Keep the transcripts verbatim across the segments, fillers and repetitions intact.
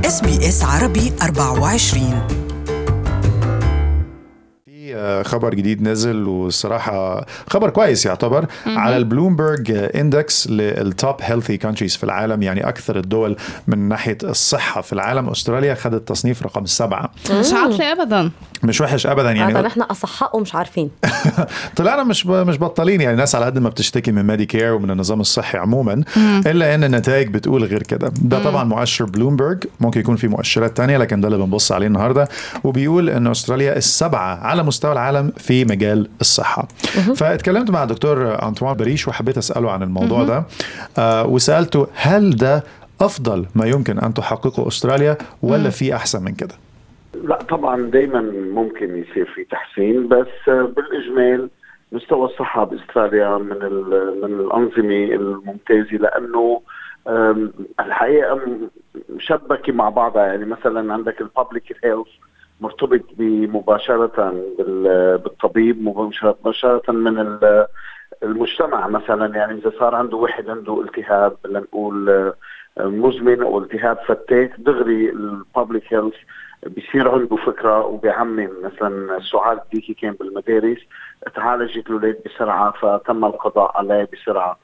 إس بي إس عربي أربعة وعشرين. خبر جديد نزل والصراحة خبر كويس يعتبر مهم. على البلومبرج اندكس للتوب هيلثي كونتريز في العالم، يعني أكثر الدول من ناحية الصحة في العالم. أستراليا خدت تصنيف رقم سبعة، مش عاطلة أبدا، مش وحش أبدا يعني. هذا نحن أصحاء ومش عارفين. طلعنا مش مش بطلين يعني. الناس على قد ما بتشتكي من ميديكير ومن النظام الصحي عموما مم. إلا إن النتائج بتقول غير كده. ده مم. طبعا مؤشر بلومبرج، ممكن يكون في مؤشرات تانية لكن ده اللي بنبص عليه النهاردة، وبيقول إن أستراليا السبعة على مستوى العالم في مجال الصحة. فاتكلمت مع دكتور أنطوان بريش وحبيت أسأله عن الموضوع ده، آه وسألته هل ده أفضل ما يمكن أن تحققه أستراليا ولا في أحسن من كده؟ لا طبعا دايما ممكن يصير في تحسين، بس بالإجمال مستوى الصحة بأستراليا من من الأنظمة الممتازة، لأنه الحقيقة مشبكة مع بعضها. يعني مثلا عندك البابليك هيلث مرتبط مباشرة بالطبيب، مباشرة من المجتمع. مثلا يعني إذا صار عنده واحد عنده التهاب لنقول مزمن أو التهاب فتاك، دغري البابليك هيلث بيصير عنده فكرة وبيعمم. مثلا السعال الديكي كان بالمدارس، تعالجت الأولاد بسرعة فتم القضاء عليه بسرعة.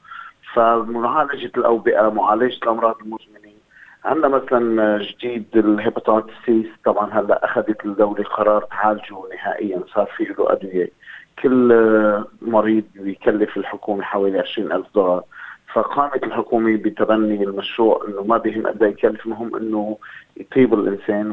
فمعالجة الأوبئة، معالجة الأمراض المزمنة. عندنا مثلا جديد الهيباتيتس سي، طبعا هلا اخذت الدوله قرار تعالجه نهائيا، صار في له ادويه. كل مريض بيكلف الحكومه حوالي عشرين ألف دولار. فقامت الحكومه بتبني المشروع انه ما بهم قد يكلف، المهم انه يطيب الانسان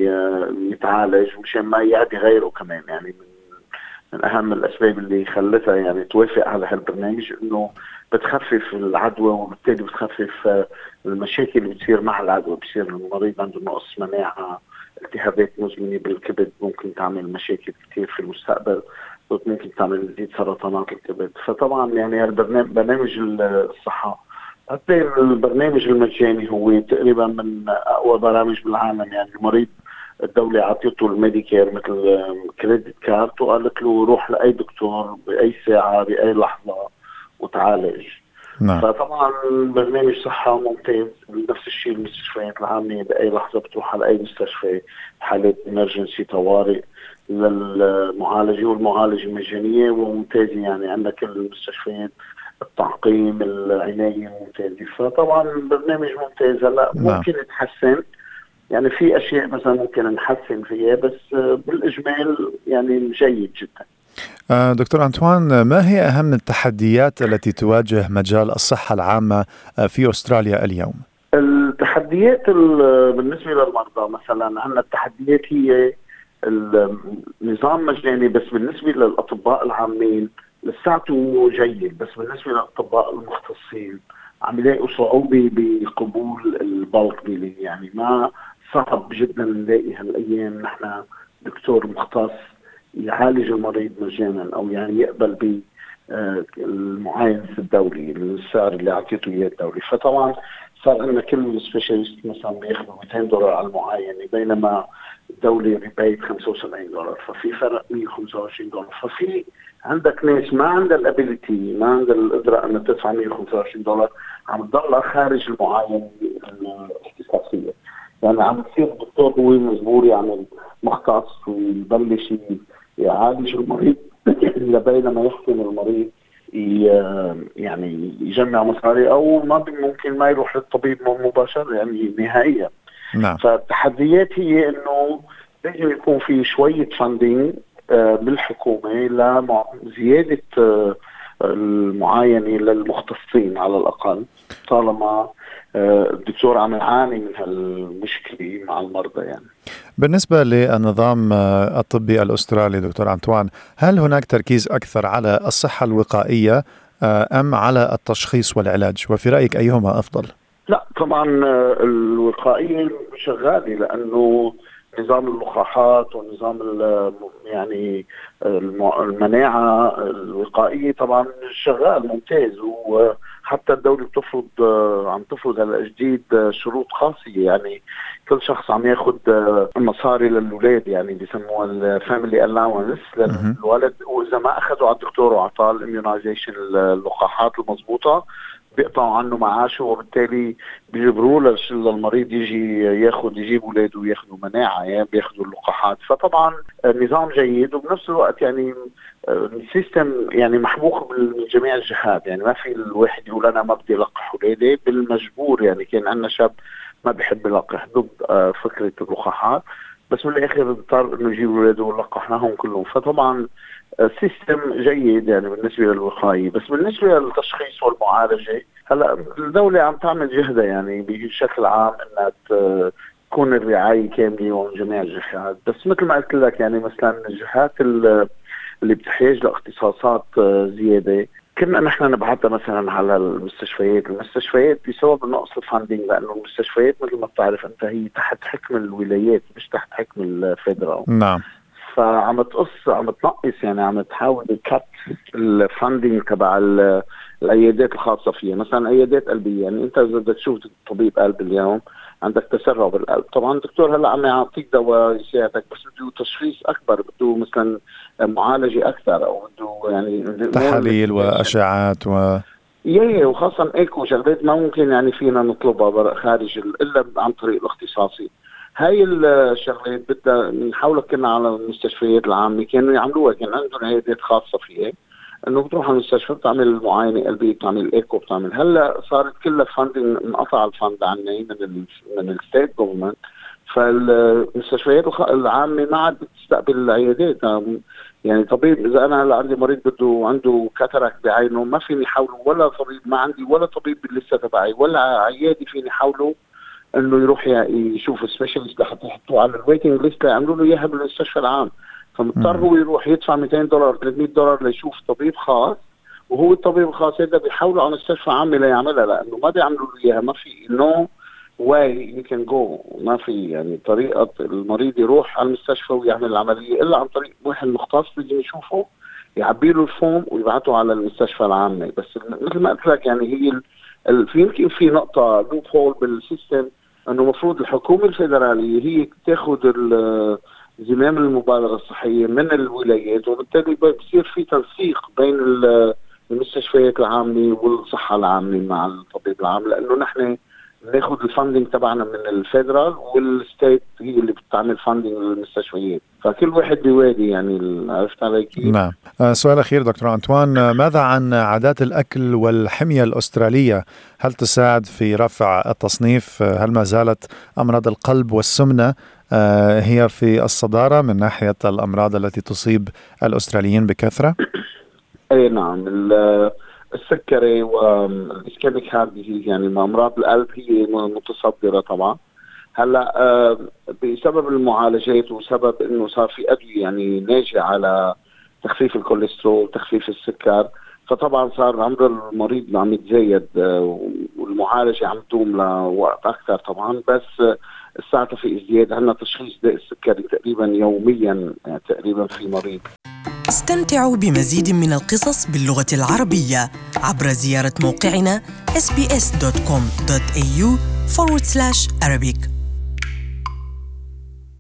ويتعالج مشان ما يعدي غيره كمان. يعني من من اهم الاسباب اللي خلتها يعني توافق على هالبرنامج انه بتخفف العدوى، وبالتالي بتخفف المشاكل اللي بتصير مع العدوى. بصير المريض عنده نقص مناعة، التهابات مزمنة بالكبد ممكن تعمل مشاكل كتير في المستقبل، ممكن تعمل تزيد سرطانات الكبد. فطبعا يعني البرنامج برنامج الصحة، حتى البرنامج المجاني هو تقريبا من أقوى برامج بالعالم. يعني المريض الدولة عطيته الميديكير مثل كريدت كارت وقالت له روح لأي دكتور بأي ساعة بأي لحظة وتعالج. نعم. فطبعا برنامج صحة ممتاز. نفس الشيء المستشفيات العامة بأي لحظة بتروح على أي مستشفى حالة إمرجنسي طوارئ للمعالجة، والمعالجة مجانية وممتازة. يعني عندنا كل المستشفيات التعقيم العناية ممتازة. فطبعا برنامج ممتاز. هلا ممكن يتحسن، يعني في أشياء مثلا ممكن نحسن فيها، بس بالإجمال يعني جيد جدا. دكتور أنطوان، ما هي أهم التحديات التي تواجه مجال الصحة العامة في أستراليا اليوم؟ التحديات بالنسبة للمرضى مثلا، عندنا التحديات هي النظام مجاني، بس بالنسبة للأطباء العامين لساته جيد، بس بالنسبة للأطباء المختصين عم يلاقوا صعوبة بقبول البلك بيلينج. يعني ما صعب جدا نلاقي هالأيام نحن دكتور مختص يعالج المريض مجانا او يعني يقبل بالمعاينة الدولي السعر اللي عطيته اياه الدولي. فطبعا صار عندنا كل السبيشاليست مثلا بياخذوا مئتين دولار على المعاينة، بينما الدولة ريبايت خمسة وسبعين دولار، ففي فرق مئة وخمسة وعشرين دولار. ففي عندك ناس ما عندها الابيليتي، ما عندها القدرة ان تدفع مئة وخمسة وعشرين دولار، عم تضلها خارج المعاينة الاختصاصية. يعني عم يصير الدكتور هو مجبور يعمل مختص ويبلش يعالج المريض لبين ما يحسن المريض يعني يجمع مصاري، او ما ممكن ما يروح للطبيب مباشرة يعني نهائيا. نعم. فالتحديات هي انه لازم يكون في شوية فاندينج بالحكومة لزيادة المعاينة للمختصين على الأقل، طالما الدكتور عم يعاني من هالمشكلة مع المرضى. يعني بالنسبة للنظام الطبي الأسترالي دكتور أنطوان، هل هناك تركيز أكثر على الصحة الوقائية أم على التشخيص والعلاج؟ وفي رأيك أيهما أفضل؟ لا طبعا الوقائية شغالة، لأنه نظام اللقاحات ونظام يعني المناعة الوقائية طبعا شغال ممتاز. وحتى الدولة بتفرض عم تفرض على جديد شروط قاسية. يعني كل شخص عم ياخد مصاري للولاد، يعني بيسموها الفاميلي الاونس للولد، واذا ما اخذوا على الدكتور وعطاه الاميونايزيشن اللقاحات المضبوطة بيقطعوا عنه معاشه، وبالتالي بيجبروه للمريض يجي ياخد يجيب اولاده وياخدوا مناعه، يعني بياخدوا اللقاحات. فطبعا نظام جيد، وبنفس الوقت يعني السيستم يعني محبوك من جميع الجهات. يعني ما في الواحد يقول انا ما بدي لقح اولادي بالمجبور. يعني كان عندنا شاب ما بيحب يلقح، ضد فكره اللقاحات، بس من الاخر اضطر انه يجيب اولاده ولقحناهم كلهم. فطبعا سيستم جيد يعني بالنسبه للوقايه. بس بالنسبه للتشخيص والمعالجه، هلا الدوله عم تعمل جهدها يعني بشكل عام انها تكون الرعايه كامله ومن جميع الجهات. بس مثل ما قلت لك يعني مثلا الجهات اللي بتحتاج لاختصاصات زياده كنا نحن نبعثها مثلا على المستشفيات. المستشفيات بسبب نقص الفاندينج، لانه المستشفيات مثل ما بتعرف انت هي تحت حكم الولايات مش تحت حكم الفيدرال. نعم. فعم تقص عم تنقص يعني عم تحاول تكت الفاندينج تبع العيادات الخاصه فيها. مثلا عيادات قلبيه، يعني انت اذا بدك تشوف طبيب قلب اليوم عندك تسرع بالقلب، طبعا الدكتور هلا عم يعطيك دواء يساعدك، بس بده تشخيص اكبر، بده مثلا معالجه اكثر، او بده يعني تحاليل واشعات و ياه وخاصه ايكو شغلات ما ممكن يعني فينا نطلبها خارج الا عن طريق الاختصاصي. هاي الشغلات بدها بنحاول كنا على المستشفيات العامه كانوا يعملوها، كان عندهم عيادات خاصه فيها انه بتروح على المستشفى بتعمل المعاينه قلبيه، بتعمل ايكو، بتعمل. هلا صارت كلها فاندنج، انقطع الفند عنا من ال من الستيت جوفرمنت، فالمستشفيات العامه ما عاد بتستقبل العيادات. يعني طبيب اذا انا هلا عندي مريض بده عنده كاتاراك بعينه ما فيني حاوله، ولا طبيب ما عندي ولا طبيب باللسه تبعي ولا عيادي فيني حاوله انه يروح يشوف سبيشالست لحتى يحطوه على الويتنج ليست يعملوا له اياها بالمستشفى العام. فمضطر هو يروح يدفع مئتين دولار ثلاثمئة دولار ليشوف طبيب خاص، وهو الطبيب الخاص هذا بيحاولوا على مستشفى عامه ليعملها، لانه ما بيعملوا له اياها. ما في نو واي يو كان جو، ما في يعني طريقه المريض يروح على المستشفى ويعمل العمليه الا عن طريق واحد مختص بيجي يشوفه يعبي له الفورم ويبعته على المستشفى العامه. بس مثل ما قلت لك يعني هي في يمكن في نقطه لوب هول بالسيستم، انه المفروض الحكومه الفيدراليه هي تاخذ زمام المبالغه الصحيه من الولايات، وبالتالي بصير في تنسيق بين المستشفيات العامه والصحه العامه مع الطبيب العام، لانه نحن بناخذ الفاندنج تبعنا من الفيدرال، والستيت هي اللي بتعمل فاندنج للمستشفيات، فكل واحد بيوادي. يعني عرفت علي كيف؟ نعم. سؤال أخير دكتور أنطوان، ماذا عن عادات الأكل والحمية الأسترالية؟ هل تساعد في رفع التصنيف؟ هل ما زالت أمراض القلب والسمنة هي في الصدارة من ناحية الأمراض التي تصيب الأستراليين بكثرة؟ أي نعم، السكري والإسكيميك هارت ديزيز يعني أمراض القلب هي متصدرة طبعا. هلا بسبب المعالجات وسبب انه صار في ادويه يعني ناجعه على تخفيف الكوليسترول، تخفيف السكر، فطبعا صار عمر المريض عم يتزايد والمعالجه عم تدوم لوقت اكثر طبعا. بس الساعه في ازدياد، عندنا تشخيص داء السكري تقريبا يوميا، يعني تقريبا في مريض. استمتعوا بمزيد من القصص باللغة العربية عبر زيارة موقعنا إس بي إس دوت كوم دوت إيه يو forward slash Arabic.